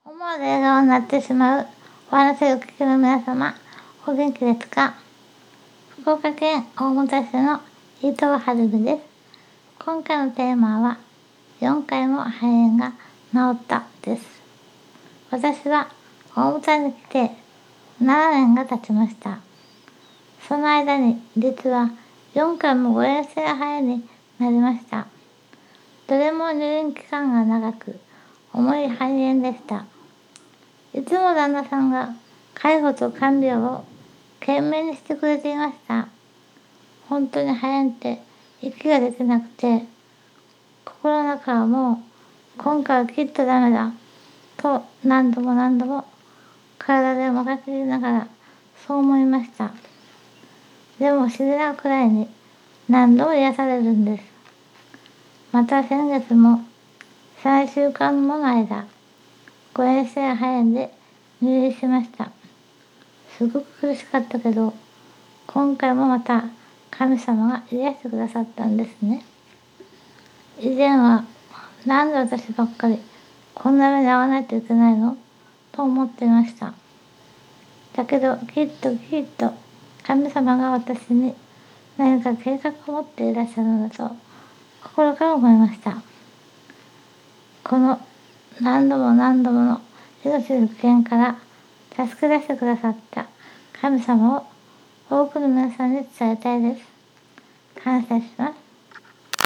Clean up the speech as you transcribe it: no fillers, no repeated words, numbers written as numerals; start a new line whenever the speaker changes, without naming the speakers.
思わず笑顔になってしまうお話をお聞きの皆様、お元気ですか？福岡県大牟田市の伊藤晴美です。今回のテーマは、4回も肺炎が治ったです。私は大牟田に来て7年が経ちました。その間に実は4回も誤嚥性肺炎になりました。どれも入院期間が長く、重い肺炎でした。いつも旦那さんが介護と看病を懸命にしてくれていました。本当に肺炎って息ができなくて、心の中はもう今回はきっとダメだと何度も体でもがきながらそう思いました。でも自然なくらいに何度も癒されるんです。また先月も3週間もの間、誤嚥性肺炎で入院しました。すごく苦しかったけど、今回もまた神様が癒してくださったんですね。以前はなんで私ばっかりこんな目に遭わないといけないのと思っていました。だけどきっと神様が私に何か計画を持っていらっしゃるのだと心から思いました。この何度もの命の危険から助け出してくださった神様を多くの皆さんに伝えたいです。感謝します。